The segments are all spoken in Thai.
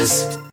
News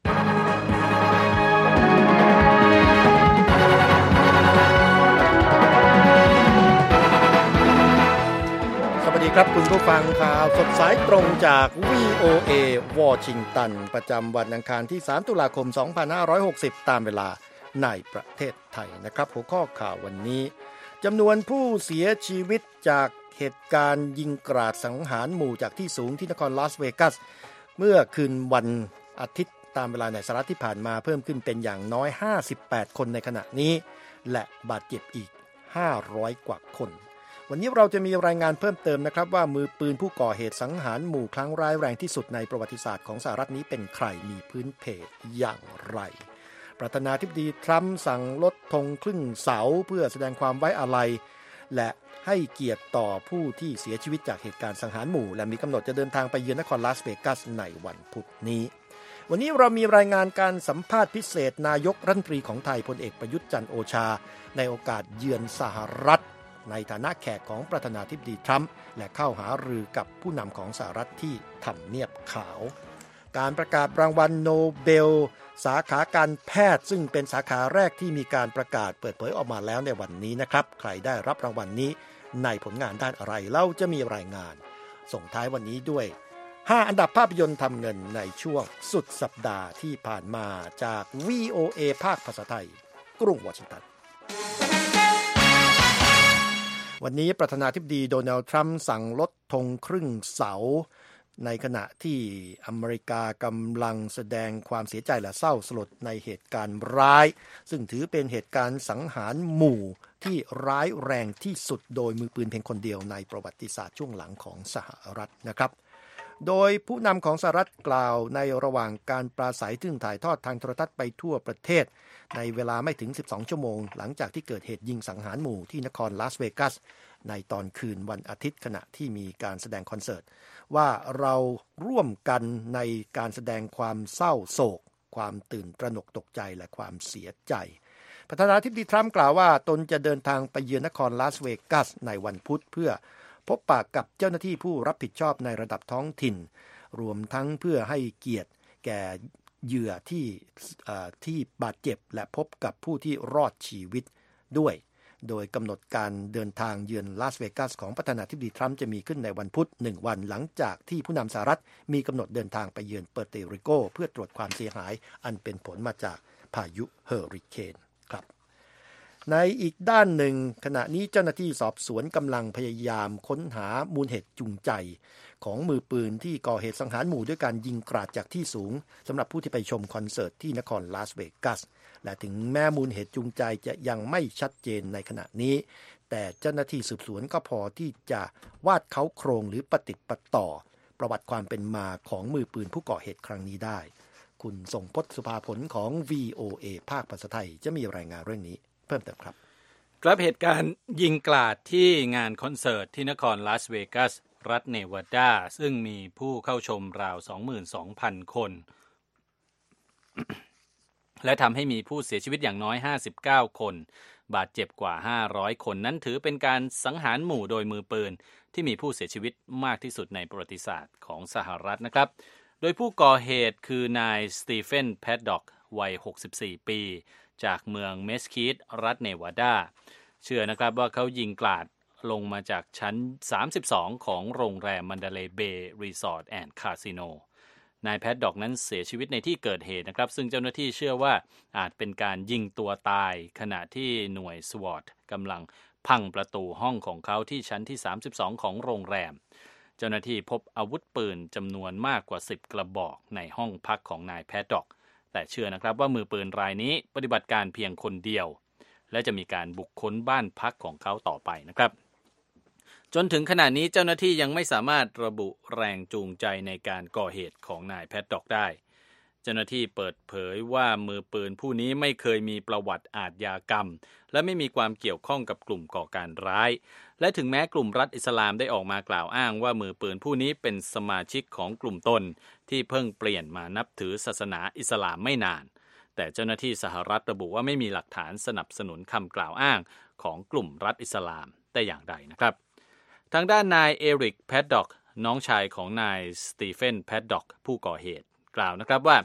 สวัสดีครับคุณผู้ฟังข่าวสดสายตรงจาก VOA วอชิงตันประจำวันอังคารที่3ตุลาคม2560ตามเวลาในประเทศไทยนะครับหัวข้อข่าววันนี้จำนวนผู้เสียชีวิตจากเหตุการณ์ยิงกราดสังหารหมู่จากที่สูงที่นครลาสเวกัสเมื่อคืนวันอาทิตย์ตามเวลาในสหรัฐที่ผ่านมาเพิ่มขึ้นเป็นอย่างน้อย58คนในขณะนี้และบาดเจ็บอีก500กว่าคนวันนี้เราจะมีรายงานเพิ่มเติมนะครับว่ามือปืนผู้ก่อเหตุสังหารหมู่ครั้งร้ายแรงที่สุดในประวัติศาสตร์ของสหรัฐนี้เป็นใครมีพื้นเพอย่างไรประธานาธิบดีทรัมป์สั่งลดธงครึ่งเสาเพื่อแสดงความไว้อาลัยและให้เกียรติต่อผู้ที่เสียชีวิตจากเหตุการณ์สังหารหมู่และมีกำหนดจะเดินทางไปเยือนนครลาสเวกัสในวันพุธนี้วันนี้เรามีรายงานการสัมภาษณ์พิเศษนายกรัฐมนตรีของไทยพลเอกประยุทธ์จันทร์โอชาในโอกาสเยือนสหรัฐในฐานะแขกของประธานาธิบดีทรัมป์และเข้าหารือกับผู้นำของสหรัฐที่ทำเนียบขาวการประกาศรางวัลโนเบลสาขาการแพทย์ซึ่งเป็นสาขาแรกที่มีการประกาศเปิดเผยออกมาแล้วในวันนี้นะครับใครได้รับรางวัลนี้ในผลงานด้านอะไรเราจะมีรายงานส่งท้ายวันนี้ด้วย5อันดับภาพยนตร์ทำเงินในช่วงสุดสัปดาห์ที่ผ่านมาจาก VOA ภาคภาษาไทยกรุงวอชิงตันวันนี้ประธานาธิบดีโดนัลด์ทรัมป์สั่งลดธงครึ่งเสาในขณะที่อเมริกากำลังแสดงความเสียใจและเศร้าสลดในเหตุการณ์ร้ายซึ่งถือเป็นเหตุการณ์สังหารหมู่ที่ร้ายแรงที่สุดโดยมือปืนเพียงคนเดียวในประวัติศาสตร์ช่วงหลังของสหรัฐนะครับโดยผู้นำของสหรัฐกล่าวในระหว่างการปราศัยซึ่งถ่ายทอดทางโทรทัศน์ไปทั่วประเทศในเวลาไม่ถึง12ชั่วโมงหลังจากที่เกิดเหตุยิงสังหารหมู่ที่นครลาสเวกัสในตอนคืนวันอาทิตย์ขณะที่มีการแสดงคอนเสิร์ตว่าเราร่วมกันในการแสดงความเศร้าโศกความตื่นตระหนกตกใจและความเสียใจประธานาธิบดีทรัมป์กล่าวว่าตนจะเดินทางไปเยือนนครลาสเวกัสในวันพุธเพื่อพบปะกับเจ้าหน้าที่ผู้รับผิดชอบในระดับท้องถิ่นรวมทั้งเพื่อให้เกียรติแก่เหยื่อที่บาดเจ็บและพบกับผู้ที่รอดชีวิตด้วยโดยกำหนดการเดินทางเยือนลาสเวกัสของประธานาธิบดีทรัมป์จะมีขึ้นในวันพุธ1วันหลังจากที่ผู้นำสหรัฐมีกำหนดเดินทางไปเยือนเปอร์โตริโกเพื่อตรวจความเสียหายอันเป็นผลมาจากพายุเฮอริเคนครับในอีกด้านหนึ่งขณะนี้เจ้าหน้าที่สอบสวนกำลังพยายามค้นหามูลเหตุจูงใจของมือปืนที่ก่อเหตุสังหารหมู่ด้วยการยิงกราดจากที่สูงสำหรับผู้ที่ไปชมคอนเสิร์ตที่นครลาสเวกัสและถึงแม้มูลเหตุจูงใจจะยังไม่ชัดเจนในขณะนี้แต่เจ้าหน้าที่สืบสวนก็พอที่จะวาดเขาโครงหรือประติดประต่อประวัติความเป็นมาของมือปืนผู้ก่อเหตุครั้งนี้ได้คุณทรงพจน์สุภาผลของ VOA ภาคภาษาไทยจะมีรายงานเรื่องนี้เพิ่มเติมครับครับเหตุการณ์ยิงกราดที่งานคอนเสิร์ตที่นครลาสเวกัสรัฐเนวาดาซึ่งมีผู้เข้าชมราว 22,000 คน และทำให้มีผู้เสียชีวิตอย่างน้อย59คนบาดเจ็บกว่า500คนนั้นถือเป็นการสังหารหมู่โดยมือปืนที่มีผู้เสียชีวิตมากที่สุดในประวัติศาสตร์ของสหรัฐนะครับโดยผู้ก่อเหตุคือนายสตีเฟนแพดด็อกวัย64ปีจากเมืองเมสคีตรัฐเนวาดาเชื่อนะครับว่าเขายิงกราดลงมาจากชั้น32ของโรงแรมมันดาเลย์เบย์รีสอร์ทแอนด์คาสิโนนายแพดด็อกนั้นเสียชีวิตในที่เกิดเหตุนะครับซึ่งเจ้าหน้าที่เชื่อว่าอาจเป็นการยิงตัวตายขณะที่หน่วยสวอตกำลังพังประตูห้องของเขาที่ชั้นที่32ของโรงแรมเจ้าหน้าที่พบอาวุธปืนจำนวนมากกว่า10กระบอกในห้องพักของนายแพดด็อกแต่เชื่อนะครับว่ามือปืนรายนี้ปฏิบัติการเพียงคนเดียวและจะมีการบุกค้นบ้านพักของเขาต่อไปนะครับจนถึงขณะนี้เจ้าหน้าที่ยังไม่สามารถระบุแรงจูงใจในการก่อเหตุของนายแพดด็อกได้เจ้าหน้าที่เปิดเผยว่ามือปืนผู้นี้ไม่เคยมีประวัติอาชญากรรมและไม่มีความเกี่ยวข้องกับกลุ่มก่อการร้ายและถึงแม้กลุ่มรัฐอิสลามได้ออกมากล่าวอ้างว่ามือปืนผู้นี้เป็นสมาชิกของกลุ่มตนที่เพิ่งเปลี่ยนมานับถือศาสนาอิสลามไม่นานแต่เจ้าหน้าที่สหรัฐระบุว่าไม่มีหลักฐานสนับสนุนคำกล่าวอ้างของกลุ่มรัฐอิสลามแต่อย่างใดนะครับทางด้านนายเอริกแพดด็อกน้องชายของนายสตีเฟนแพดด็อกผู้ก่อเหตุกล่าวนะครับว่า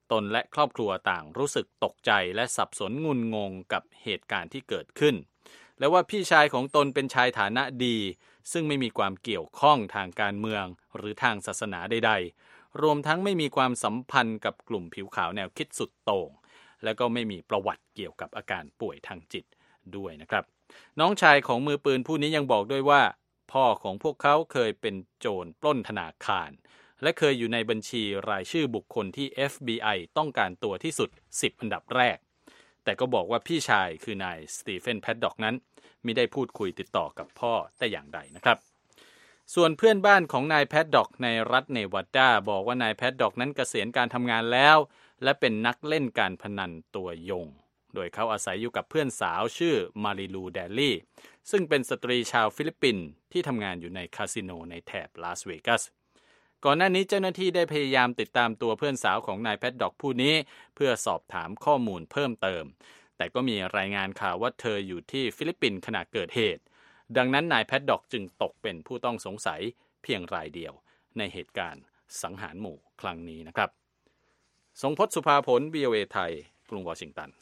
ตนและครอบครัวต่างรู้สึกตกใจและสับสนงุนงงกับเหตุการณ์ที่เกิดขึ้นและว่าพี่ชายของตนเป็นชายฐานะดีซึ่งไม่มีความเกี่ยวข้องทางการเมืองหรือทางศาสนาใดๆรวมทั้งไม่มีความสัมพันธ์กับกลุ่มผิวขาวแนวคิดสุดโต่งและก็ไม่มีประวัติเกี่ยวกับอาการป่วยทางจิตด้วยนะครับน้องชายของมือปืนผู้นี้ยังบอกด้วยว่าพ่อของพวกเขาเคยเป็นโจรปล้นธนาคารและเคยอยู่ในบัญชีรายชื่อบุคคลที่ FBI ต้องการตัวที่สุด10อันดับแรกแต่ก็บอกว่าพี่ชายคือนายสตีเฟนแพดด็อกนั้นมิได้พูดคุยติดต่อกับพ่อแต่อย่างใดนะครับส่วนเพื่อนบ้านของนายแพดด็อกในรัฐเนวาดาบอกว่านายแพดด็อกนั้นเกษียณการทำงานแล้วและเป็นนักเล่นการพนันตัวยงโดยเขาอาศัยอยู่กับเพื่อนสาวชื่อมาริลูเดลลี่ซึ่งเป็นสตรีชาวฟิลิปปินส์ที่ทำงานอยู่ในคาสิโนในแถบลาสเวกัสก่อนหน้านี้เจ้าหน้าที่ได้พยายามติดตามตัวเพื่อนสาวของนายแพดด็อกผู้นี้เพื่อสอบถามข้อมูลเพิ่มเติมแต่ก็มีรายงานข่าวว่าเธออยู่ที่ฟิลิปปินส์ขณะเกิดเหตุดังนั้นนายแพดด็อกจึงตกเป็นผู้ต้องสงสัยเพียงรายเดียวในเหตุการณ์สังหารหมู่ครั้งนี้นะครับทรงพจน์สุภาผล VOA ไทยกรุงวอชิงตัน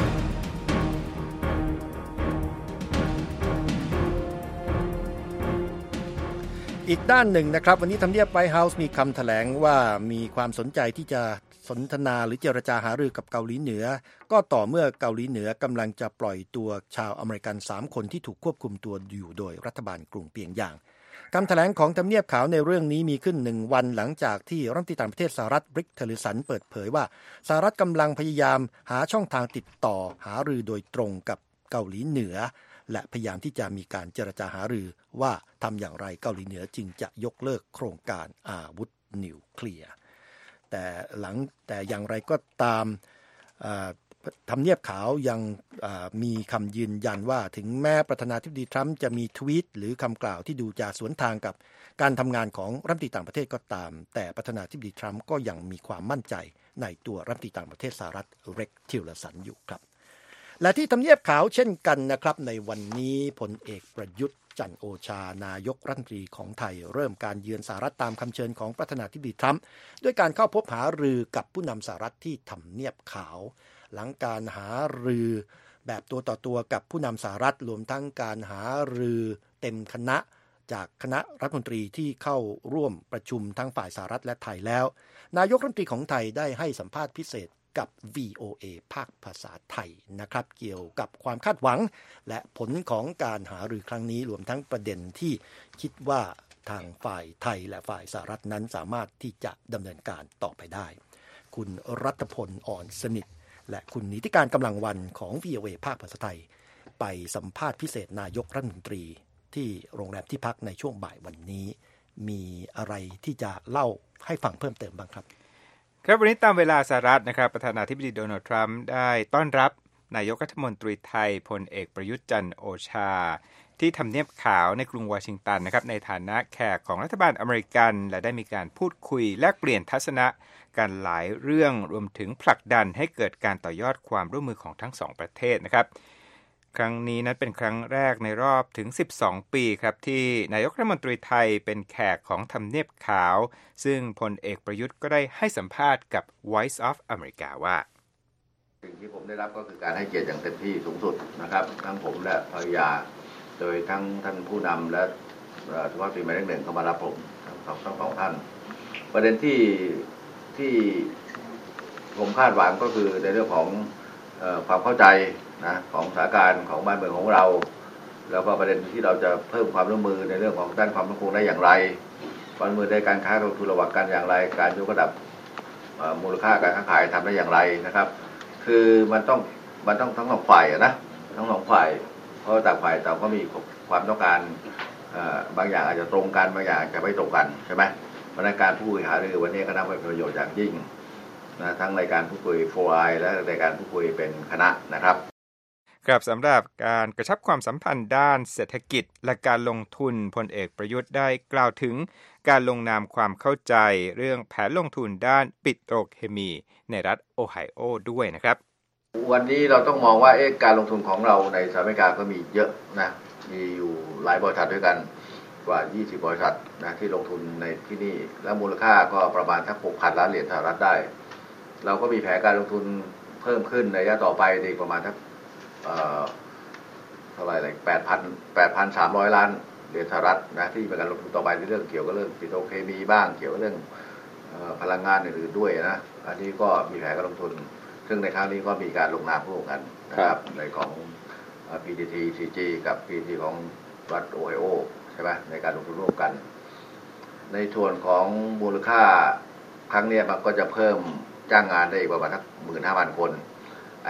อีกด้านหนึ่งนะครับวันนี้ทำเนียบไวท์เฮาส์มีคำแถลงว่ามีความสนใจที่จะสนทนาหรือเจรจาหารือกับเกาหลีเหนือก็ต่อเมื่อเกาหลีเหนือกำลังจะปล่อยตัวชาวอเมริกัน3คนที่ถูกควบคุมตัวอยู่โดยรัฐบาลกรุงเปียงยางคำแถลงของทำเนียบขาวในเรื่องนี้มีขึ้น1วันหลังจากที่รัฐมนตรีต่างประเทศสหรัฐบริก เทเลสันเปิดเผยว่าสหรัฐกำลังพยายามหาช่องทางติดต่อหารือโดยตรงกับเกาหลีเหนือและพยายามที่จะมีการเจรจาหารือว่าทำอย่างไรเกาหลีเหนือจึงจะยกเลิกโครงการอาวุธนิวเคลียร์แต่อย่างไรก็ตามทำเนียบขาวยังมีคำยืนยันว่าถึงแม้ประธานาธิบดีทรัมป์จะมีทวีตหรือคำกล่าวที่ดูจะสวนทางกับการทำงานของรัฐมนตรีต่างประเทศก็ตามแต่ประธานาธิบดีทรัมป์ก็ยังมีความมั่นใจในตัวรัฐมนตรีต่างประเทศสหรัฐเร็ก ทิลเลอร์สันอยู่ครับและที่ทำเนียบขาวเช่นกันนะครับในวันนี้พลเอกประยุทธ์จันทร์โอชานายกรัฐมนตรีของไทยเริ่มการเยือนสหรัฐตามคำเชิญของประธานาธิบดีทรัมป์ด้วยการเข้าพบหารือกับผู้นำสหรัฐที่ทำเนียบขาวหลังการหารือแบบตัวต่อตัวกับผู้นำสหรัฐรวมทั้งการหารือเต็มคณะจากคณะรัฐมนตรีที่เข้าร่วมประชุมทั้งฝ่ายสหรัฐและไทยแล้วนายกรัฐมนตรีของไทยได้ให้สัมภาษณ์พิเศษกับ VOA ภาคภาษาไทยนะครับเกี่ยวกับความคาดหวังและผลของการหารือครั้งนี้รวมทั้งประเด็นที่คิดว่าทางฝ่ายไทยและฝ่ายสหรัฐนั้นสามารถที่จะดำเนินการต่อไปได้คุณรัตพลอ่อนสนิทและคุณนิติการกำลังวันของ VOA ภาคภาษาไทยไปสัมภาษณ์พิเศษนายกรัฐมนตรีที่โรงแรมที่พักในช่วงบ่ายวันนี้มีอะไรที่จะเล่าให้ฟังเพิ่มเติมบ้างครับครับวันนี้ตามเวลาสหรัฐนะครับประธานาธิบดีโดนัลด์ทรัมป์ได้ต้อนรับนายกรัฐมนตรีไทยพลเอกประยุทธ์จันทร์โอชาที่ทำเนียบขาวในกรุงวอชิงตันนะครับในฐานะแขกของรัฐบาลอเมริกันและได้มีการพูดคุยแลกเปลี่ยนทัศนะกันหลายเรื่องรวมถึงผลักดันให้เกิดการต่อยอดความร่วมมือของทั้งสองประเทศนะครับครั้งนี้นั้นเป็นครั้งแรกในรอบถึง12ปีครับที่นายกรัฐมนตรีไทยเป็นแขกของทำเนียบขาวซึ่งพลเอกประยุทธ์ก็ได้ให้สัมภาษณ์กับ Voice of America ว่าสิ่งที่ผมได้รับก็คือการให้เกียรติอย่างเต็มที่สูงสุดนะครับทั้งผมและภรรยาโดยทั้งท่านผู้นำและสุภาพสตรีหมายเลข 1เข้ามารับผมทั้งสองท่านประเด็นที่ผมคาดหวังก็คือในเรื่องของความเข้าใจนะของสถานการณ์ของบ้านเมืองของเราแล้วก็ประเด็นที่เราจะเพิ่มความร่วมมือในเรื่องของด้านความมั่นคงได้อย่างไรความร่วมมือในการค้าการลงทุนระหว่างกันอย่างไรการยกระดับมูลค่าการค้าขายทำได้อย่างไรนะครับคือมันต้องทั้งสองฝ่ายนะทั้งสองฝ่ายเพราะต่างฝ่ายต่างก็มีความต้องการบางอย่างอาจจะตรงกันบางอย่างอาจจะไม่ตรงกันใช่ไหมเพราะในการพูดคุยหารือวันนี้ก็นับเป็นประโยชน์อย่างยิ่งนะทั้งในการพูดคุยโฟร์ไอและในการพูดคุยเป็นคณะนะครับครับสำหรับการกระชับความสัมพันธ์ด้านเศรษฐกิจและการลงทุนพลเอกประยุทธ์ได้กล่าวถึงการลงนามความเข้าใจเรื่องแผนลงทุนด้านปิโตรเคมีในรัฐโอไฮโอด้วยนะครับวันนี้เราต้องมองว่าการลงทุนของเราในสหรัฐอเมริกาก็มีเยอะนะมีอยู่หลายบริษัทด้วยกันกว่า20บริษัทนะที่ลงทุนในที่นี่และมูลค่าก็ประมาณสัก 6,000 ล้านเหรียญสหรัฐได้เราก็มีแผนการลงทุนเพิ่มขึ้นในระยะต่อไปอีกประมาณทักเท่าไหร่เลย8,300 ล้านเหรียญสหรัฐนะที่เป็นการลงทุนต่อไปในเรื่องเกี่ยวกับเรื่องปิโตรเคมีบ้างเกี่ยวกับเรื่องพลังงานอื่นๆด้วยนะอันนี้ก็มีแผนการลงทุนซึ่งในครั้งนี้ก็มีการลงนามร่วมกันนะครับในของ PTT CG กับ PTT ของรัฐโอไฮโอใช่ไหมในการลงทุนร่วมกันในส่วนของมูลค่าครั้งนี้มันก็จะเพิ่มจ้างงานได้อีกประมาณสัก 15,000 คนไอ้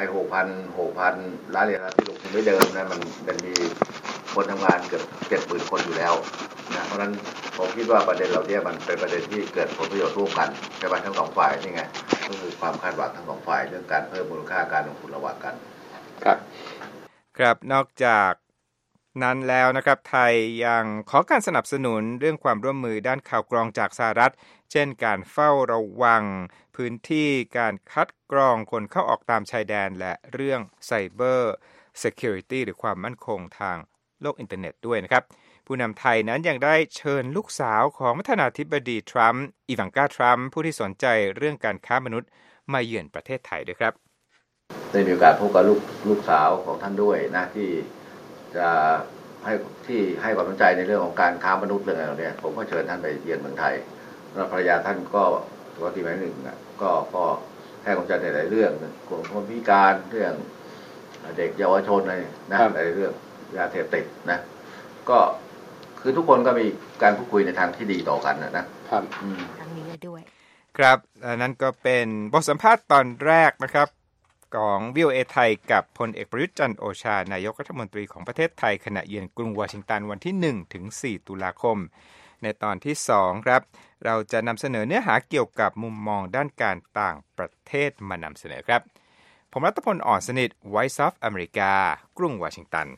6,000 ล้านเหรียญที่ลงทุนไว้เดิมนะมันมีคนทำงานเกือบ 70,000 คนอยู่แล้วนะเพราะฉะนั้นผมคิดว่าประเด็นเหล่านี้มันเป็นประเด็นที่เกิดผลประโยชน์ร่วมกันใช่ไหมทั้งสองฝ่ายนี่ไงก็คือความคาดหวังทั้งสองฝ่ายเรื่องการเพิ่มมูลค่าการลงทุนระหว่างกันครับนอกจากนั้นแล้วนะครับไทยยังขอการสนับสนุนเรื่องความร่วมมือด้านข่าวกรองจากสหรัฐเช่นการเฝ้าระวังพื้นที่การคัดกรองคนเข้าออกตามชายแดนและเรื่อง Cyber Security หรือความมั่นคงทางโลกอินเทอร์เน็ตด้วยนะครับผู้นำไทยนั้นยังได้เชิญลูกสาวของประธานาธิบดีทรัมป์อีวานกาทรัมป์ผู้ที่สนใจเรื่องการค้ามนุษย์มาเยือนประเทศไทยด้วยครับได้มีโอกาสพบกับลูกสาวของท่านด้วยนะที่จะให้ความสนใจในเรื่องของการค้ามนุษย์เรื่องอะไรเนี่ยผมก็เชิญท่านไปเยือนเมืองไทยแล้วภรรยาท่านก็ตัวที่หมายหนึ่งก็ให้ความสนใจในหลายเรื่องกลุ่มคนพิการเรื่องเด็กเยาวชนอะไรนะหลายเรื่องยาเสพติดนะก็คือทุกคนก็มีการพูดคุยในทางที่ดีต่อกันนะครับครั้งนี้ด้วยครับนั่นก็เป็นบทสัมภาษณ์ตอนแรกนะครับของ VOA ไทยกับพลเอกประยุทธ์จันทร์โอชานายกรัฐมนตรีของประเทศไทยขณะเยือนกรุงวอชิงตันวันที่1ถึง4ตุลาคมในตอนที่2ครับเราจะนำเสนอเนื้อหาเกี่ยวกับมุมมองด้านการต่างประเทศมานำเสนอครับผมรัตพล อ่อนสนิท Voice of America กรุงวอชิงตัน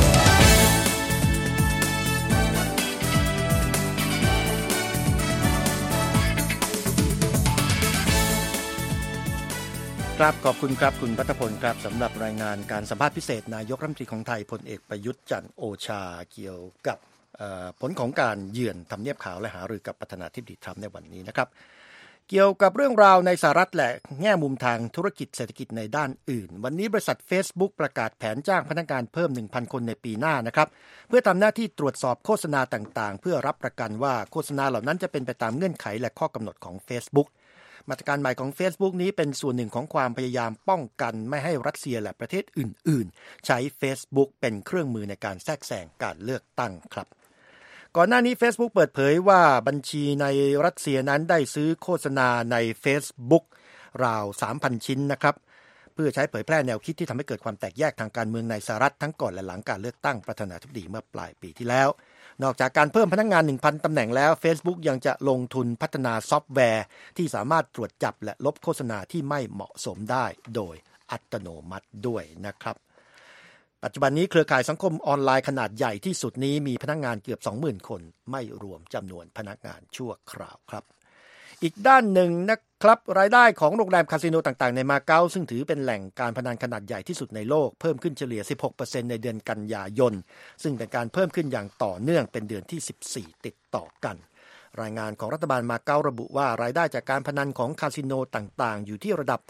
ครับขอบคุณครับคุณรัตพลครับสำหรับรายงานการสัมภาษณ์พิเศษนายกรัฐมนตรีของไทยพลเอกประยุทธ์จันทร์โอชาเกี่ยวกับผลของการเยือนทำเนียบขาวและหารือกับประธานาธิบดีทรัมป์ในวันนี้นะครับเกี่ยวกับเรื่องราวในสหรัฐและแง่มุมทางธุรกิจเศรษฐกิจในด้านอื่นวันนี้บริษัท Facebook ประกาศแผนจ้างพนักงานเพิ่ม 1,000 คนในปีหน้านะครับเพื่อทำหน้าที่ตรวจสอบโฆษณาต่างๆเพื่อรับประกันว่าโฆษณาเหล่านั้นจะเป็นไปตามเงื่อนไขและข้อกำหนดของ Facebookมาตรการใหม่ของ Facebook นี้เป็นส่วนหนึ่งของความพยายามป้องกันไม่ให้รัสเซียและประเทศอื่นๆใช้ Facebook เป็นเครื่องมือในการแทรกแซงการเลือกตั้งครับก่อนหน้านี้ Facebook เปิดเผยว่าบัญชีในรัสเซียนั้นได้ซื้อโฆษณาใน Facebook ราว 3,000 ชิ้นนะครับเพื่อใช้เผยแพร่แนวคิดที่ทำให้เกิดความแตกแยกทางการเมืองในสหรัฐทั้งก่อนและหลังการเลือกตั้งประธานาธิบดีเมื่อปลายปีที่แล้วนอกจากการเพิ่มพนักงาน 1,000 ตำแหน่งแล้ว Facebook ยังจะลงทุนพัฒนาซอฟต์แวร์ที่สามารถตรวจจับและลบโฆษณาที่ไม่เหมาะสมได้โดยอัตโนมัติด้วยนะครับปัจจุบันนี้เครือข่ายสังคมออนไลน์ขนาดใหญ่ที่สุดนี้มีพนักงานเกือบ 20,000 คนไม่รวมจำนวนพนักงานชั่วคราวครับอีกด้านหนึ่งนะครับรายได้ของโรงแรมคาสิโนต่างๆในมาเก๊าซึ่งถือเป็นแหล่งการพนันขนาดใหญ่ที่สุดในโลกเพิ่มขึ้นเฉลี่ย 16% ในเดือนกันยายนซึ่งเป็นการเพิ่มขึ้นอย่างต่อเนื่องเป็นเดือนที่14ติดต่อกันรายงานของรัฐบาลมาเก๊าระบุว่ารายได้จากการพนันของคาสิโนต่างๆอยู่ที่ระดับ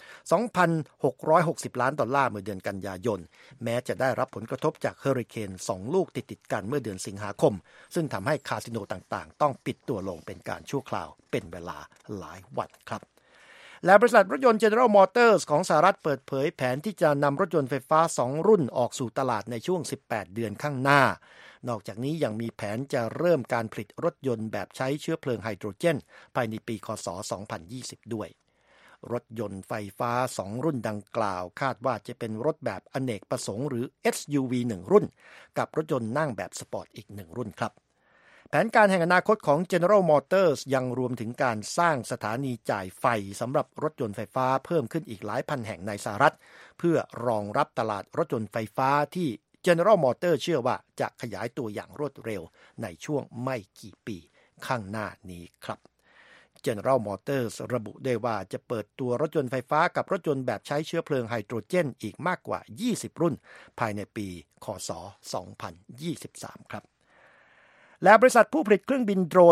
2,660 ล้านดอลลาร์เมื่อเดือนกันยายนแม้จะได้รับผลกระทบจากเฮอริเคน2ลูกติดๆกันเมื่อเดือนสิงหาคมซึ่งทำให้คาสิโนต่างๆต้องปิดตัวลงเป็นการชั่วคราวเป็นเวลาหลายวันครับและบริษัทรถยนต์ General Motors ของสหรัฐเปิดเผยแผนที่จะนำรถยนต์ไฟฟ้า2รุ่นออกสู่ตลาดในช่วง18เดือนข้างหน้านอกจากนี้ยังมีแผนจะเริ่มการผลิตรถยนต์แบบใช้เชื้อเพลิงไฮโดรเจนภายในปีค.ศ. 2020 ด้วยรถยนต์ไฟฟ้า2รุ่นดังกล่าวคาดว่าจะเป็นรถแบบอเนกประสงค์หรือ SUV 1รุ่นกับรถยนต์นั่งแบบสปอร์ตอีก1รุ่นครับแผนการแห่งอนาคตของ General Motors ยังรวมถึงการสร้างสถานีจ่ายไฟสำหรับรถยนต์ไฟฟ้าเพิ่มขึ้นอีกหลายพันแห่งในสหรัฐเพื่อรองรับตลาดรถยนต์ไฟฟ้าที่ General Motors เชื่อว่าจะขยายตัวอย่างรวดเร็วในช่วงไม่กี่ปีข้างหน้านี้ครับ General Motors ระบุได้ว่าจะเปิดตัวรถยนต์ไฟฟ้ากับรถยนต์แบบใช้เชื้อเพลิงไฮโดรเจนอีกมากกว่า20รุ่นภายในปีค.ศ. 2023 ครับและบริษัทผู้ผลิตเครื่องบินโดรน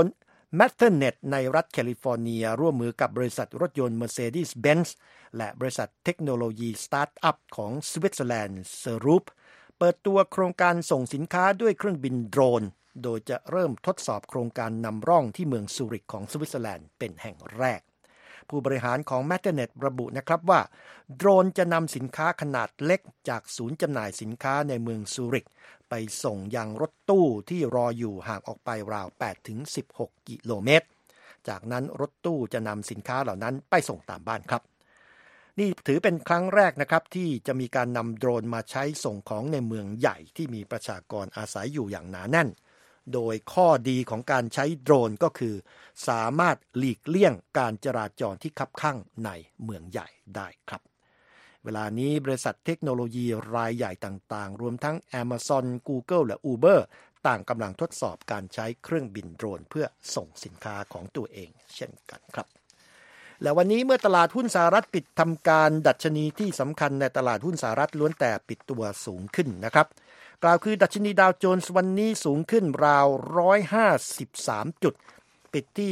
Matternet ในรัฐแคลิฟอร์เนียร่วมมือกับบริษัทรถยนต์ Mercedes-Benz และบริษัทเทคโนโลยีสตาร์ทอัพของสวิตเซอร์แลนด์ Seroop เปิดตัวโครงการส่งสินค้าด้วยเครื่องบินโดรนโดยจะเริ่มทดสอบโครงการนำร่องที่เมืองซูริกของสวิตเซอร์แลนด์เป็นแห่งแรกผู้บริหารของ Matternet ระบุนะครับว่าโดรนจะนำสินค้าขนาดเล็กจากศูนย์จำหน่ายสินค้าในเมืองซูริกไปส่งยังรถตู้ที่รออยู่ห่างออกไปราว 8-16 กิโลเมตรจากนั้นรถตู้จะนำสินค้าเหล่านั้นไปส่งตามบ้านครับนี่ถือเป็นครั้งแรกนะครับที่จะมีการนำโดรนมาใช้ส่งของในเมืองใหญ่ที่มีประชากรอาศัยอยู่อย่างหนาแน่นโดยข้อดีของการใช้โดรนก็คือสามารถหลีกเลี่ยงการจราจรที่คับคั่งในเมืองใหญ่ได้ครับเวลานี้บริษัทเทคโนโลยีรายใหญ่ต่างๆรวมทั้ง Amazon Google และ Uber ต่างกำลังทดสอบการใช้เครื่องบินโดรนเพื่อส่งสินค้าของตัวเองเช่นกันครับและวันนี้เมื่อตลาดหุ้นสหรัฐปิดทำการดัชนีที่สำคัญในตลาดหุ้นสหรัฐล้วนแต่ปิดตัวสูงขึ้นนะครับกล่าวคือดัชนีดาวโจนส์วันนี้สูงขึ้นราว153จุดปิดที่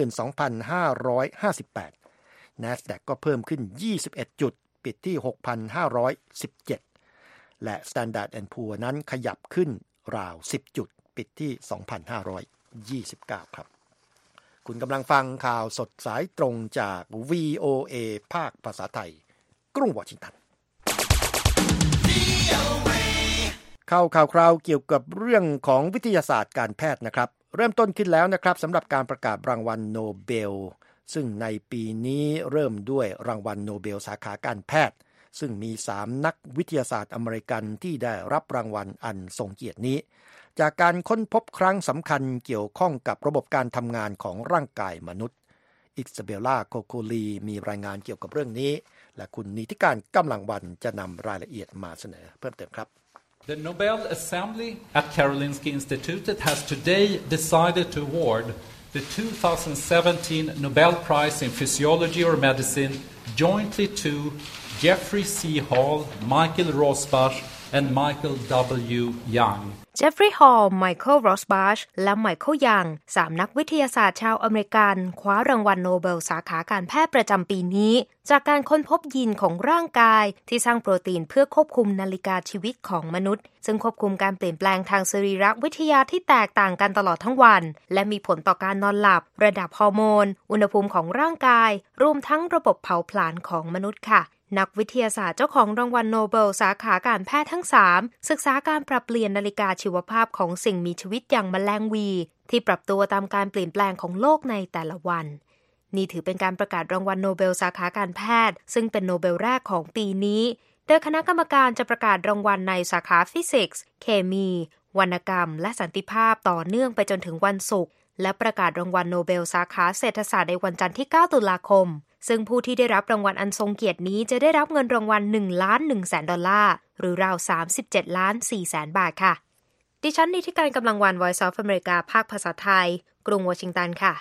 22,558 NASDAQ ก็เพิ่มขึ้น21จุดปิดที่ 6,517 และ Standard & Poor's นั้นขยับขึ้นราว10จุดปิดที่ 2,529 ครับคุณกำลังฟังข่าวสดสายตรงจาก VOA ภาคภาษาไทยกรุงวอชิงตันข่าวคราวเกี่ยวกับเรื่องของวิทยาศาสตร์การแพทย์นะครับเริ่มต้นขึ้นแล้วนะครับสำหรับการประกาศรางวัลโนเบลซึ่งในปีนี้เริ่มด้วยรางวัลโนเบลสาขาการแพทย์ซึ่งมี3นักวิทยาศาสตร์อเมริกันที่ได้รับรางวัลอันทรงเกียรตินี้จากการค้นพบครั้งสำคัญเกี่ยวข้องกับระบบการทำงานของร่างกายมนุษย์อิซาเบลล่าโคโคลีมีรายงานเกี่ยวกับเรื่องนี้และคุณนิติการกำลังวันจะนำรายละเอียดมาเสนอเพิ่มเติมครับ The Nobel Assembly at Karolinska Institutet has today decided to award the 2017 Nobel Prize in Physiology or Medicine jointly to Jeffrey C. Hall, Michael Rosbach, and Michael W. Young. Jeffrey Hall, Michael Rosbach และไมเคิลยัง3นักวิทยาศาสตร์ชาวอเมริกันคว้ารางวัลโนเบลสาขาการแพทย์ประจำปีนี้จากการค้นพบยีนของร่างกายที่สร้างโปรตีนเพื่อควบคุมนาฬิกาชีวิตของมนุษย์ซึ่งควบคุมการเปลี่ยนแปลงทางสรีรวิทยาที่แตกต่างกันตลอดทั้งวันและมีผลต่อการนอนหลับระดับฮอร์โมนอุณหภูมิของร่างกายรวมทั้งระบบเผาผลาญของมนุษย์ค่ะนักวิทยาศาสตร์เจ้าของรางวัลโนเบลสาขาการแพทย์ทั้ง3ศึกษาการปรับเปลี่ยนนาฬิกาชีวภาพของสิ่งมีชีวิตอย่างแมลงวีที่ปรับตัวตามการเปลี่ยนแปลงของโลกในแต่ละวันนี่ถือเป็นการประกาศรางวัลโนเบลสาขาการแพทย์ซึ่งเป็นโนเบลแรกของปีนี้โดยคณะกรรมการจะประกาศรางวัลในสาขาฟิสิกส์เคมีวรรณกรรมและสันติภาพต่อเนื่องไปจนถึงวันศุกร์และประกาศรางวัลโนเบลสาขาเศรษฐศาสตร์ในวันจันทร์ที่9ตุลาคมซึ่งผู้ที่ได้รับรางวัลอันทรงเกียรตินี้จะได้รับเงินรางวัล$1,100,000หรือราว$37.4 บาทค่ะดิฉันนิติการกำลังวัน Voice of America ภาคภาษาไทยกรุงวอชิงตันค่ะ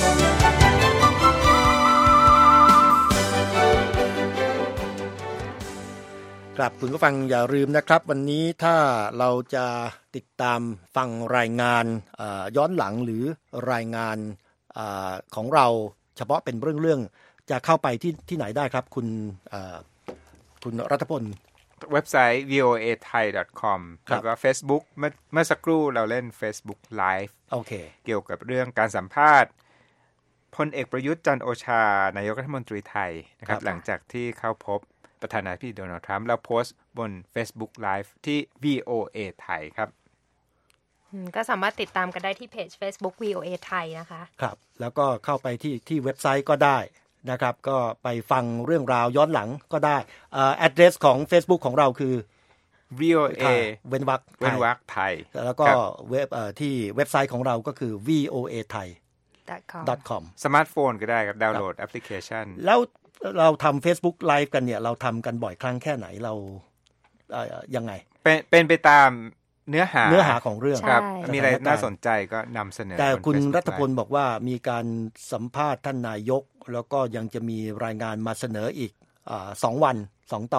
ครับคุณผู้ฟังอย่าลืมนะครับวันนี้ถ้าเราจะติดตามฟังรายงานย้อนหลังหรือรายงานของเราเฉพาะเป็นเรื่องจะเข้าไปที่ไหนได้ครับคุณรัฐพลเว็บไซต์ voathai.com แล้วก็ Facebook เมื่อสักครู่เราเล่น Facebook Live เกี่ยวกับเรื่องการสัมภาษณ์พลเอกประยุทธ์จันทร์โอชานายกรัฐมนตรีไทยนะครับหลังจากที่เข้าพบประธานาธิบดีโดนัลด์ทรัมป์แล้วโพสต์บน Facebook Live ที่ VOA ไทยครับก็สามารถติดตามกันได้ที่เพจ Facebook VOA ไทยนะคะครับแล้วก็เข้าไปที่เว็บไซต์ก็ได้นะครับก็ไปฟังเรื่องราวย้อนหลังก็ได้address ของ Facebook ของเราคือ VOA เว้นวรรคไทยแล้วก็เว็บที่เว็บไซต์ของเราก็คือ voathai.com สมาร์ทโฟนก็ได้ครับดาวน์โหลดแอปพลิเคชันแล้วเราทำ Facebook Live กันเนี่ยเราทำกันบ่อยครั้งแค่ไหนเรายังไงเป็นไปตามเนื้อหาของเรื่องครับมีอะไรน่าสนใจก็นำเสนอแต่คุณรัฐพลบอกว่ามีการสัมภาษณ์ท่านนายกแล้วก็ยังจะมีรายงานมาเสนออีก2 วัน 2 ตอน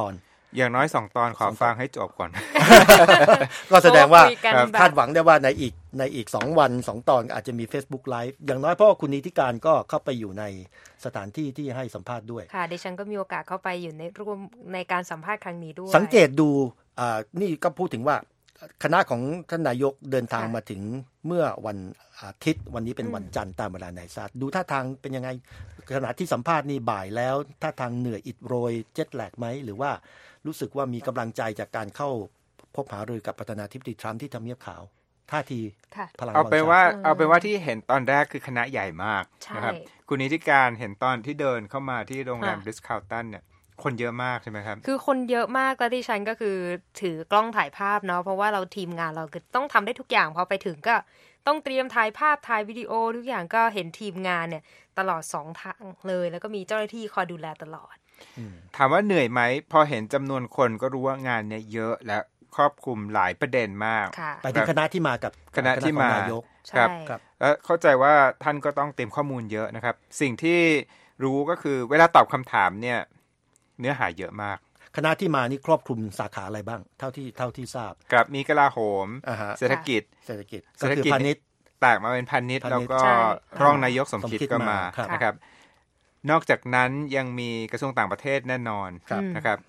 อย่างน้อย2ตอนขอฟังให้จบก่อนก็แสดงว่าคาดหวังได้ว่าในอีก2วัน2ตอนอาจจะมี Facebook Live อย่างน้อยเพราะคุณนิติการก็เข้าไปอยู่ในสถานที่ที่ให้สัมภาษณ์ด้วยค่ะดิฉันก็มีโอกาสเข้าไปอยู่ในร่วมในการสัมภาษณ์ครั้งนี้ด้วยสังเกตดูนี่ก็พูดถึงว่าคณะของท่านนายกเดินทางมาถึงเมื่อวันอาทิตย์วันนี้เป็นวันจันทร์ตามเวลาในสหรัฐดูท่าทางเป็นยังไงขณะที่สัมภาษณ์นี่บ่ายแล้วท่าทางเหนื่อยอิดโรยเจ็ตแลกไหมหรือว่ารู้สึกว่ามีกำลังใจจากการเข้าพบหารือกับประธานาธิบดีทรัมป์ที่ทำเนียบขาวท่าทีพลังเอาไปว่าที่เห็นตอนแรกคือคณะใหญ่มากนะครับคุณนิติการเห็นตอนที่เดินเข้ามาที่โรงแรมริสคาร์ลตันเนี่ยคนเยอะมากใช่ไหมครับคือคนเยอะมากแล้วที่ฉันก็คือถือกล้องถ่ายภาพเนาะเพราะว่าเราทีมงานเราคือต้องทำได้ทุกอย่างพอไปถึงก็ต้องเตรียมถ่ายภาพถ่ายวิดีโอทุกอย่างก็เห็นทีมงานเนี่ยตลอด2ทางเลยแล้วก็มีเจ้าหน้าที่คอยดูแลตลอดถามว่าเหนื่อยไหมพอเห็นจำนวนคนก็รู้ว่างานเนี่ยเยอะและครอบคลุมหลายประเด็นมากไปถึงคณะที่มากับคณะที่มานายกครับแล้วเข้าใจว่าท่านก็ต้องเตรียมข้อมูลเยอะนะครับสิ่งที่รู้ก็คือเวลาตอบคำถามเนี่ยเนื้อหาเยอะมากคณะที่มานี่ครอบคลุมสาขาอะไรบ้างเท่าที่ทราบครับมีกลาโหมเศรษฐกิจก็คือพาณิชย์แตกมาเป็นพาณิชย์แล้วก็รองนายกสมคิดก็มานะครับนอกจากนั้นยังมีกระทรวงต่างประเทศแน่นอนนะครับ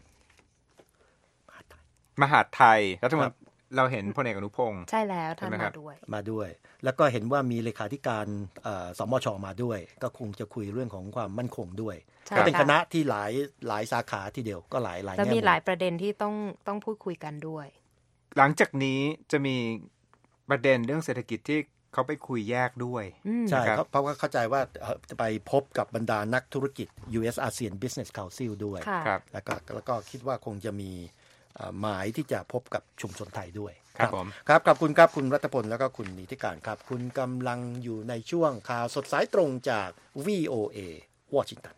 มหาดไทยรัฐมนตรีเราเห็นพลเอกอนุพงศ์ใช่แล้วท่านมาด้วยแล้วก็เห็นว่ามีเลขาธิการสมช.มาด้วยก็คงจะคุยเรื่องของความมั่นคงด้วยก็เป็นคณะที่หลายสาขาทีเดียวก็หลายแล้วมีหลายประเด็นที่ต้องพูดคุยกันด้วยหลังจากนี้จะมีประเด็นเรื่องเศรษฐกิจที่เขาไปคุยแยกด้วยใช่เพราะว่าเข้าใจว่าจะไปพบกับบรรดานักธุรกิจ US ASEAN Business Council ด้วยแล้วก็คิดว่าคงจะมีหมายที่จะพบกับชุมชนไทยด้วยครับผมครับขอบคุณครับคุณรัตพลแล้วก็คุณนิติการครับคุณกำลังอยู่ในช่วงข่าวสดสายตรงจาก VOA วอชิงตัน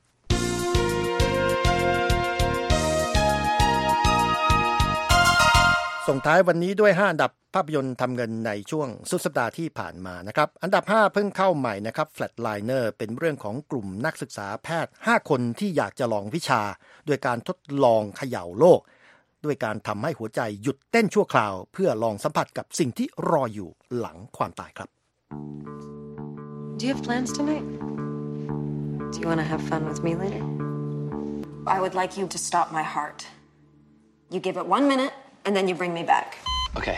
ส่งท้ายวันนี้ด้วย5อันดับภาพยนตร์ทำเงินในช่วงสุดสัปดาห์ที่ผ่านมานะครับอันดับ5เพิ่งเข้าใหม่นะครับ Flatliner เป็นเรื่องของกลุ่มนักศึกษาแพทย์5คนที่อยากจะลองวิชาโดยการทดลองเขย่าโลกด้วยการทำให้หัวใจหยุดเต้นชั่วคราวเพื่อลองสัมผัสกับสิ่งที่รออยู่หลังความตายครับ Do you have plans tonight? Do you want to have fun with me later? I would like you to stop my heart. You give it 1 minute and then you bring me back. Okay.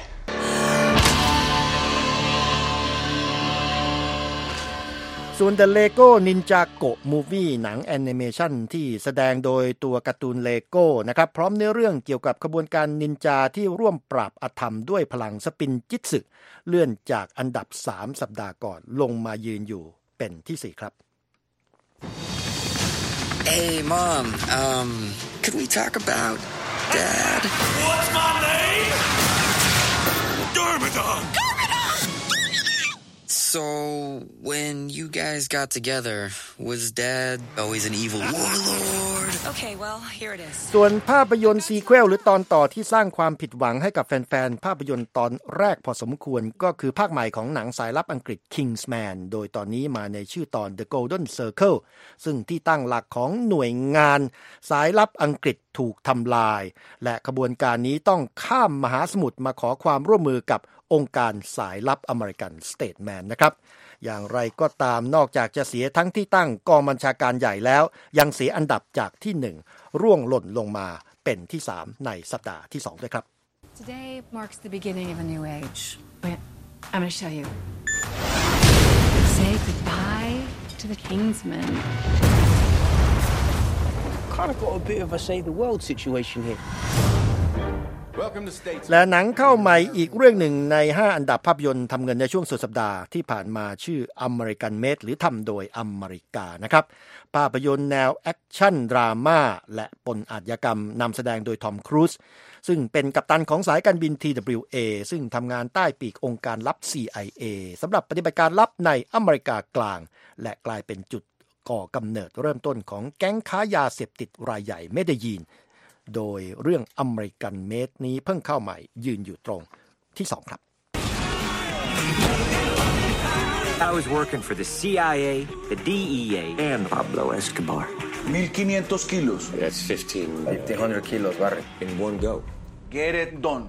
ส่วน The Lego Ninjago Movie หนังแอนิเมชันที่แสดงโดยตัวการ์ตูนเลโก้นะครับพร้อมเนื้อเรื่องเกี่ยวกับขบวนการนินจาที่ร่วมปราบอธรรมด้วยพลังสปินจิตสึเลื่อนจากอันดับ3สัปดาห์ก่อนลงมายืนอยู่เป็นที่4ครับ Hey mom could we talk about dad What's my name Garmadon So, when you guys got together, was Dad always an evil warlord? Okay, well, here it is. ส่วนภาพยนตร์ซีเควลหรือตอนต่อที่สร้างความผิดหวังให้กับแฟนๆภาพยนตร์ตอนแรกพอสมควรก็คือภาคใหม่ของหนังสายลับอังกฤษ Kingsman โดยตอนนี้มาในชื่อตอน The Golden Circle ซึ่งที่ตั้งหลักของหน่วยงานสายลับอังกฤษถูกทำลายและขบวนการนี้ต้องข้ามมหาสมุทรมาขอความร่วมมือกับองค์การสายลับอเมริกันสเตทแมนนะครับอย่างไรก็ตามนอกจากจะเสียทั้งที่ตั้งกองบัญชาการใหญ่แล้วยังเสียอันดับจากที่1ร่วงหล่นลงมาเป็นที่3ในสัปดาห์ที่2ด้วยครับ Today marks the beginning of a new age. Wait, I'm going to show you. Say goodbye to the Kingsmen. Kind of got a bit of a save the world situation here. และหนังเข้าใหม่อีกเรื่องหนึ่งใน5อันดับภาพยนตร์ทำเงินในช่วงสุดสัปดาห์ที่ผ่านมาชื่อ American Made หรือทำโดยอเมริกานะครับภาพยนตร์แนวแอคชั่นดราม่าและปนอาชญากรรมนำแสดงโดยทอมครูซซึ่งเป็นกัปตันของสายการบิน TWA ซึ่งทำงานใต้ปีกองค์การลับ CIA สำหรับปฏิบัติการลับในอเมริกากลางและกลายเป็นจุดก่อกำเนิดเริ่มต้นของแก๊งค้ายาเสพติดรายใหญ่เมเดยีนโดยเรื่องอเมริกันเมดนี้เพิ่งเข้าใหม่ยืนอยู่ตรงที่2ครับ I was working for the CIA, the DEA, and Pablo Escobar. 1,500 kilos. That's 1,500 kilos, Barry, in one go. Get it done.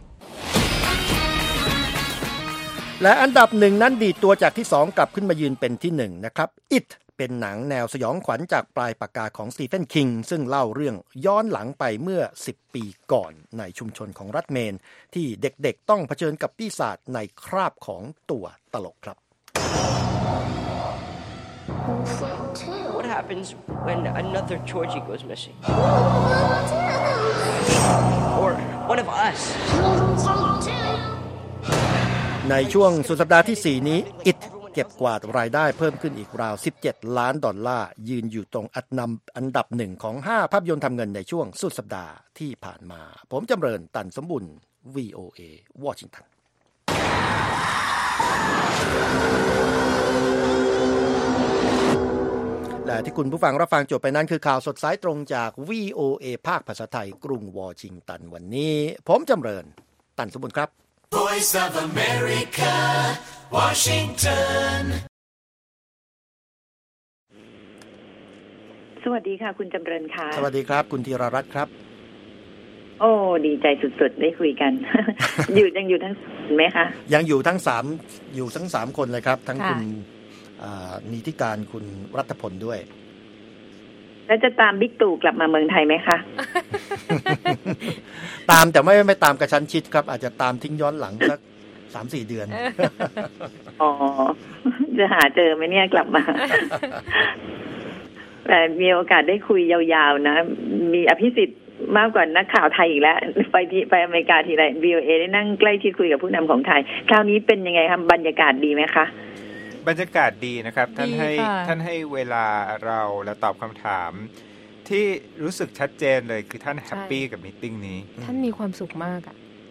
และอันดับหนึ่งนั้นดีดตัวจากที่2กลับขึ้นมายืนเป็นที่1นะครับ It เป็นหนังแนวสยองขวัญจากปลายปากกาของสตีเฟนคิงซึ่งเล่าเรื่องย้อนหลังไปเมื่อ10ปีก่อนในชุมชนของรัฐเมนที่เด็กๆต้องเผชิญกับปีศาจในคราบของตัวตลกครับ What happens when another Georgie goes missing? Or one of us? ในช่วงสุดสัปดาห์ที่4นี้ It เก็บกวาดรายได้เพิ่มขึ้นอีกราว$17 ล้านยืนอยู่ตรงอันดับ1ของ5ภาพยนตร์ทำเงินในช่วงสุดสัปดาห์ที่ผ่านมาผมจำเริญตันสมบุญ VOA วอชิงตันและที่คุณผู้ฟังรับฟังจบไปนั้นคือข่าวสดสายตรงจาก VOA ภาคภาษาไทยกรุงวอชิงตันวันนี้ผมจำเริญตันสมบุญครับ Voice of America, Washington. สวัสดีค่ะคุณจำเริญค่ะสวัสดีครับคุณธีรรัตน์ครับโอ้ดีใจสุดๆได้คุยกัน ยังอยู่ทั้งไหมคะยังอยู่ทั้ง3คนเลยครับทั้งคุณนิติการคุณรัตพลด้วยแล้วจะตามบิ๊กตู่กลับมาเมืองไทยไหมคะตามแต่ไม่ตามกระชั้นชิดครับอาจจะตามทิ้งย้อนหลังสัก 3-4 เดือนอ๋อจะหาเจอไหมเนี่ยกลับมา แต่มีโอกาสได้คุยยาวๆนะมีอภิสิทธิ์มากกว่านักข่าวไทยอีกแล้วไปอเมริกาทีไร VOA ได้นั่งใกล้ชิดคุยกับผู้นำของไทยคราวนี้เป็นยังไงครับบรรยากาศดีไหมคะบรรยากาศดีนะครับท่านให้เวลาเราและตอบคำถามที่รู้สึกชัดเจนเลยคือท่านแฮปปี้กับมีตติ้งนี้ท่านมีความสุขมาก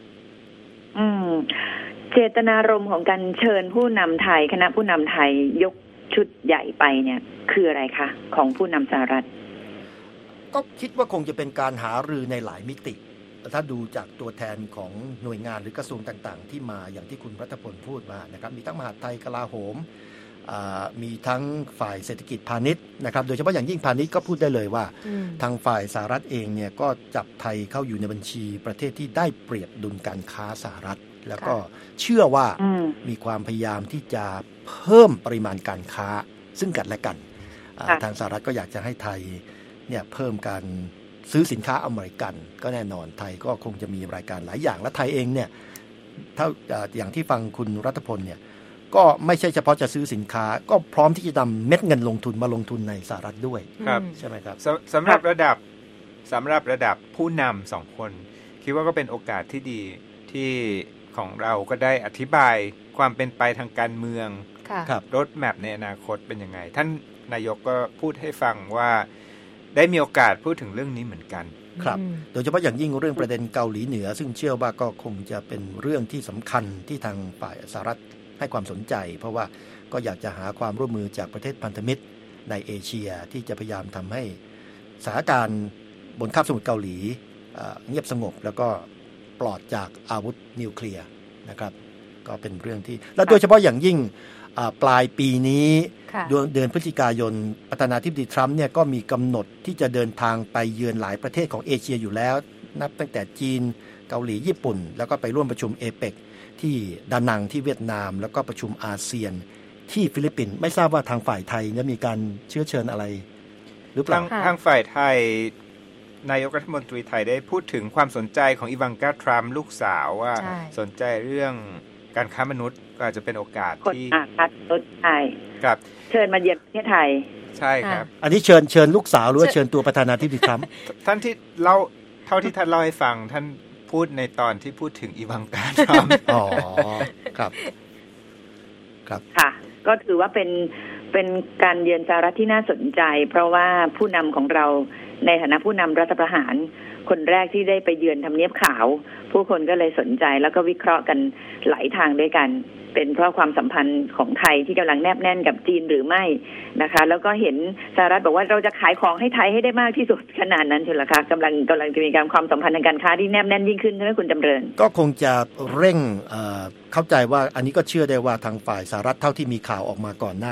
เจตนารมณ์ของการเชิญผู้นำไทยคณะผู้นำไทยยกชุดใหญ่ไปเนี่ยคืออะไรคะของผู้นำสหรัฐก็คิดว่าคงจะเป็นการหารือในหลายมิติถ้าดูจากตัวแทนของหน่วยงานหรือกระทรวงต่างๆที่มาอย่างที่คุณรัตพลพูดมานะครับมีทั้งมหาดไทยกลาโหมมีทั้งฝ่ายเศรษฐกิจพาณิชย์นะครับโดยเฉพาะอย่างยิ่งพาณิชย์ก็พูดได้เลยว่าทางฝ่ายสหรัฐเองเนี่ยก็จับไทยเข้าอยู่ในบัญชีประเทศที่ได้เปรียบดุลการค้าสหรัฐแล้วก็เชื่อว่ามีความพยายามที่จะเพิ่มปริมาณการค้าซึ่งกันและกันทางสหรัฐก็อยากจะให้ไทยเนี่ยเพิ่มการซื้อสินค้าอเมริกันก็แน่นอนไทยก็คงจะมีรายการหลายอย่างและไทยเองเนี่ยถ้าอย่างที่ฟังคุณรัตพลเนี่ยก็ไม่ใช่เฉพาะจะซื้อสินค้าก็พร้อมที่จะนำเม็ดเงินลงทุนมาลงทุนในสหรัฐด้วยใช่ไหมครับสำหรับระดับผู้นำ2คนคิดว่าก็เป็นโอกาสที่ดีที่ของเราก็ได้อธิบายความเป็นไปทางการเมืองรถแมพในอนาคตเป็นยังไงท่านนายกก็พูดให้ฟังว่าได้มีโอกาสพูดถึงเรื่องนี้เหมือนกันครับโดยเฉพาะอย่างยิ่งเรื่องประเด็นเกาหลีเหนือซึ่งเชื่อว่าก็คงจะเป็นเรื่องที่สำคัญที่ทางฝ่ายสหรัฐให้ความสนใจเพราะว่าก็อยากจะหาความร่วมมือจากประเทศพันธมิตรในเอเชียที่จะพยายามทำให้สถานการณ์บนคาบสมุทรเกาหลีเงียบสงบแล้วก็ปลอดจากอาวุธนิวเคลียร์นะครับก็เป็นเรื่องที่และโดยเฉพาะอย่างยิ่งปลายปีนี้เดือนพฤศจิกายนประธานาธิบดีทรัมป์เนี่ยก็มีกำหนดที่จะเดินทางไปเยือนหลายประเทศของเอเชียอยู่แล้วนับตั้งแต่จีนเกาหลีญี่ปุ่นแล้วก็ไปร่วมประชุมเอเปกที่ดานังที่เวียดนามแล้วก็ประชุมอาเซียนที่ฟิลิปปินส์ไม่ทราบว่าทางฝ่ายไทยจะมีการเชื้อเชิญอะไรหรือเปล่าทางฝ่ายไทยนายกรัฐมนตรีไทยได้พูดถึงความสนใจของอีวานกาทรัมป์ลูกสาวว่าสนใจเรื่องการค้ามนุษย์ก็อาจจะเป็นโอกาสที่ค้ามนุษย์ใช่ครับเชิญมาเยือนประเทศไทยใช่ครับอันนี้เชิญลูกสาวหรือว่าเชิญตัวประธานาธิบดีทรัมป์ท่านที่เล่าเท่าที่ท่านเล่าให้ฟังท่านพูดในตอนที่พูดถึงอีวานกาทรัมป์อ๋อครับค่ะก็ถือว่าเป็นการเยือนสหรัฐที่น่าสนใจเพราะว่าผู้นำของเราในฐานะผู้นำรัฐประหารคนแรกที่ได้ไปเยือนทำเนียบขาวผู้คนก็เลยสนใจแล้วก็วิเคราะห์กันหลายทางด้วยกันเป็นเพราะความสัมพันธ์ของไทยที่กำลังแนบแน่นกับจีนหรือไม่นะคะแล้วก็เห็นสหรัฐบอกว่าเราจะขายของให้ไทยให้ได้มากที่สุดขนาดนั้นใช่ไหมคะกำลังจะมีการความสัมพันธ์ทางการค้าที่แนบแน่นยิ่งขึ้นใช่ไหมคุณจำเริญก็คงจะเร่งเข้าใจว่าอันนี้ก็เชื่อได้ว่าทางฝ่ายสหรัฐเท่าที่มีข่าวออกมาก่อนหน้านี้เนี่ยก็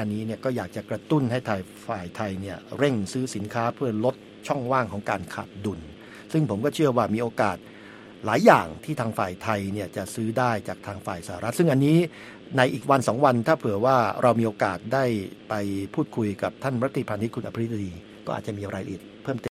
อยากจะกระตุ้นให้ฝ่ายไทยเนี่ยเร่งซื้อสินค้าเพื่อลดช่องว่างของการขาดดุลซึ่งผมก็เชื่อว่ามีโอกาสหลายอย่างที่ทางฝ่ายไทยเนี่ยจะซื้อได้จากทางฝ่ายสหรัฐซึ่งอันนี้ในอีกวัน2วันถ้าเผื่อว่าเรามีโอกาสได้ไปพูดคุยกับท่านรัฐมนตรีพาณิชย์คุณอภิรดีก็อาจจะมีรายละเอียดเพิ่มเติม